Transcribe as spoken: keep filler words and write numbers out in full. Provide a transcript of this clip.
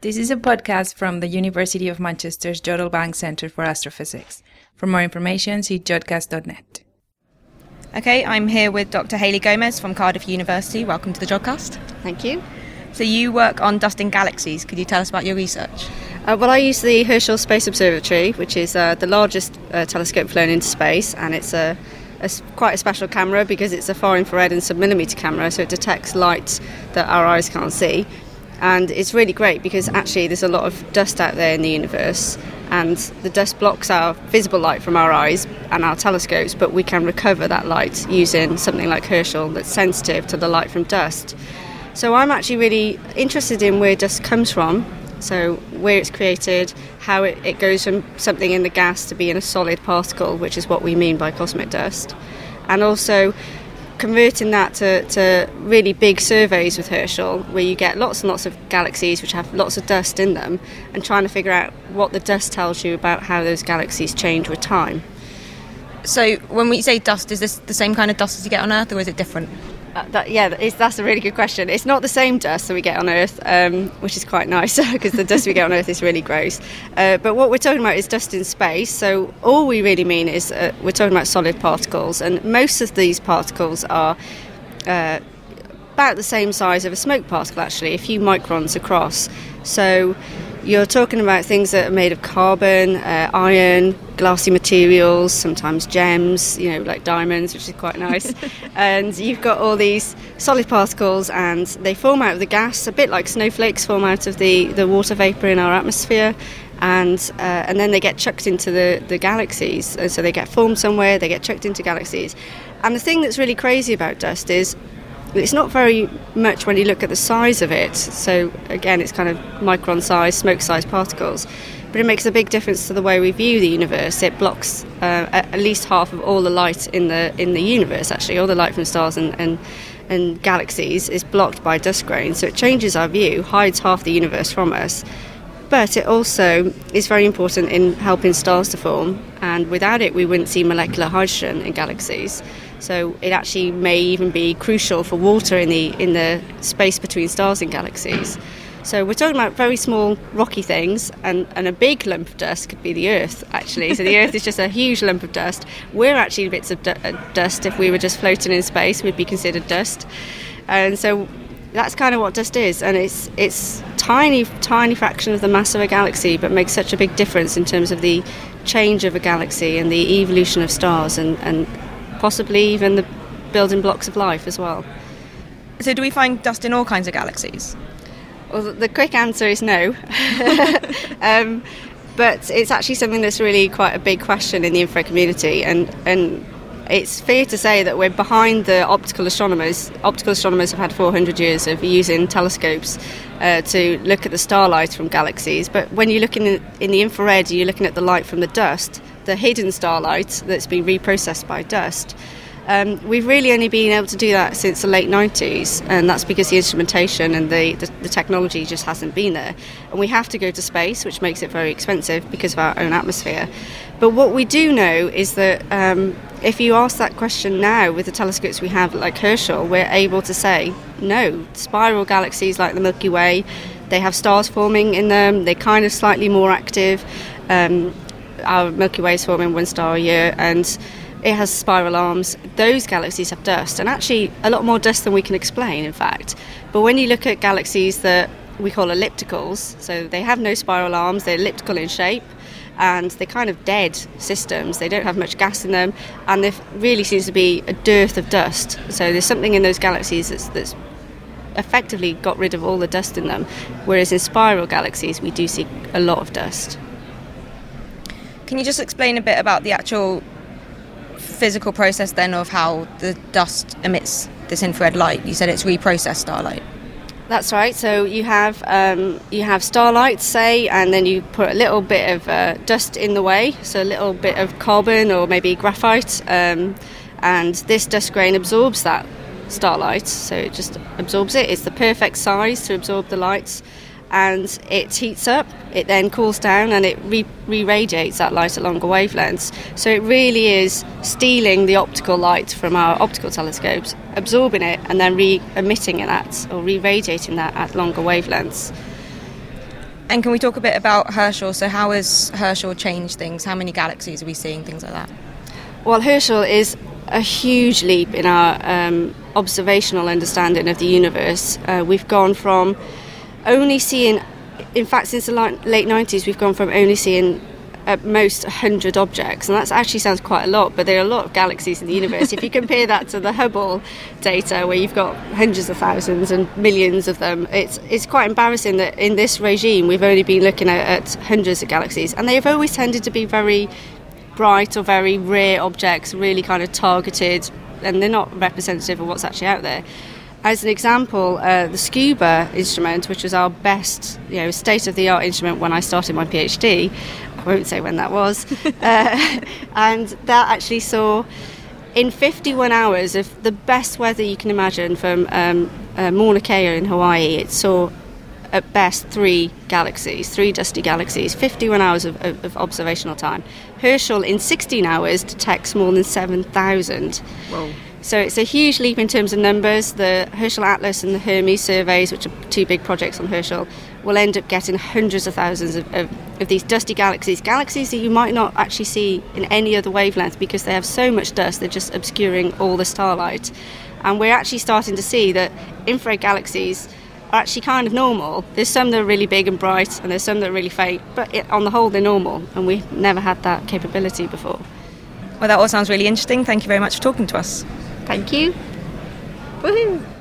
This is a podcast from the University of Manchester's Jodrell Bank Centre for Astrophysics. For more information, see jodcast dot net. Okay, I'm here with Doctor Hayley Gomez from Cardiff University. Welcome to the Jodcast. Thank you. So you work on dust in galaxies. Could you tell us about your research? Uh, well, I use the Herschel Space Observatory, which is uh, the largest uh, telescope flown into space, and it's a, a quite a special camera because it's a far infrared and submillimeter camera, so it detects light that our eyes can't see. And it's really great because actually there's a lot of dust out there in the universe, and the dust blocks our visible light from our eyes and our telescopes, but we can recover that light using something like Herschel that's sensitive to the light from dust. So I'm actually really interested in where dust comes from, so where it's created, how it, it goes from something in the gas to being a solid particle, which is what we mean by cosmic dust, and also converting that to, to really big surveys with Herschel, where you get lots and lots of galaxies which have lots of dust in them, and trying to figure out what the dust tells you about how those galaxies change with time. So when we say dust, is this the same kind of dust as you get on Earth, or is it different? Uh, that, yeah, it's, that's a really good question. It's not the same dust that we get on Earth, um, which is quite nice because the dust we get on Earth is really gross. Uh, but what we're talking about is dust in space. So all we really mean is uh, we're talking about solid particles, and most of these particles are uh, about the same size of a smoke particle, actually, a few microns across. So you're talking about things that are made of carbon, uh, iron, glassy materials, sometimes gems, you know, like diamonds, which is quite nice. And you've got all these solid particles, and they form out of the gas, a bit like snowflakes form out of the, the water vapour in our atmosphere. And uh, and then they get chucked into the, the galaxies. And so they get formed somewhere, they get chucked into galaxies. And the thing that's really crazy about dust is it's not very much when you look at the size of it. So again, it's kind of micron size, smoke size particles. But it makes a big difference to the way we view the universe. It blocks uh, at least half of all the light in the in the universe, actually. All the light from stars and, and, and galaxies is blocked by dust grains. So it changes our view, hides half the universe from us. But it also is very important in helping stars to form. And without it, we wouldn't see molecular hydrogen in galaxies. So it actually may even be crucial for water in the in the space between stars and galaxies. So we're talking about very small rocky things, and, and a big lump of dust could be the Earth, actually. So the Earth is just a huge lump of dust. We're actually bits of du- dust. If we were just floating in space, we'd be considered dust. And so that's kind of what dust is, and it's it's tiny, tiny fraction of the mass of a galaxy, but makes such a big difference in terms of the change of a galaxy and the evolution of stars, and, and possibly even the building blocks of life as well. So do we find dust in all kinds of galaxies? Well, the quick answer is no. um, but it's actually something that's really quite a big question in the infrared community, and, and it's fair to say that we're behind the optical astronomers. Optical astronomers have had four hundred years of using telescopes uh, to look at the starlight from galaxies, but when you're looking in, in the infrared, you're looking at the light from the dust, the hidden starlight that's been reprocessed by dust. Um, we've really only been able to do that since the late nineties, and that's because the instrumentation and the, the, the technology just hasn't been there. And we have to go to space, which makes it very expensive because of our own atmosphere. But what we do know is that um, if you ask that question now with the telescopes we have, like Herschel, we're able to say, no, spiral galaxies like the Milky Way, they have stars forming in them, they're kind of slightly more active. Um, our Milky Way is forming one star a year, and it has spiral arms. Those galaxies have dust, and actually a lot more dust than we can explain, in fact. But when you look at galaxies that we call ellipticals, so they have no spiral arms, they're elliptical in shape, and they're kind of dead systems. They don't have much gas in them, and there really seems to be a dearth of dust. So there's something in those galaxies that's, that's effectively got rid of all the dust in them, whereas in spiral galaxies we do see a lot of dust. Can you just explain a bit about the actual physical process then of how the dust emits this infrared light? You said it's reprocessed starlight. That's right. So you have um, you have starlight, say, and then you put a little bit of uh, dust in the way, so a little bit of carbon or maybe graphite, um, and this dust grain absorbs that starlight, so it just absorbs it. It's the perfect size to absorb the lights, and it heats up, it then cools down, and it re- re-radiates that light at longer wavelengths. So it really is stealing the optical light from our optical telescopes, absorbing it, and then re-emitting that, or re-radiating that at longer wavelengths. And can we talk a bit about Herschel? So how has Herschel changed things? How many galaxies are we seeing, things like that? Well, Herschel is a huge leap in our um, observational understanding of the universe. Uh, we've gone from only seeing, in fact, since the late nineties, we've gone from only seeing at most one hundred objects, and that actually sounds quite a lot, but there are a lot of galaxies in the universe. If you compare that to the Hubble data, where you've got hundreds of thousands and millions of them, it's it's quite embarrassing that in this regime we've only been looking at, at hundreds of galaxies, and they've always tended to be very bright or very rare objects, really kind of targeted, and they're not representative of what's actually out there. As an example, uh, the SCUBA instrument, which was our best, you know, state-of-the-art instrument when I started my PhD, I won't say when that was, uh, and that actually saw, in fifty-one hours of the best weather you can imagine, from um, uh, Mauna Kea in Hawaii, it saw at best three galaxies, three dusty galaxies, fifty-one hours of, of, of observational time. Herschel, in sixteen hours, detects more than seven thousand. Whoa. So it's a huge leap in terms of numbers. The Herschel Atlas and the Hermes surveys, which are two big projects on Herschel, will end up getting hundreds of thousands of, of, of these dusty galaxies, galaxies that you might not actually see in any other wavelength because they have so much dust, they're just obscuring all the starlight. And we're actually starting to see that infrared galaxies are actually kind of normal. There's some that are really big and bright, and there's some that are really faint, but it, on the whole they're normal, and we've never had that capability before. Well, that all sounds really interesting. Thank you very much for talking to us. Thank you. Woohoo!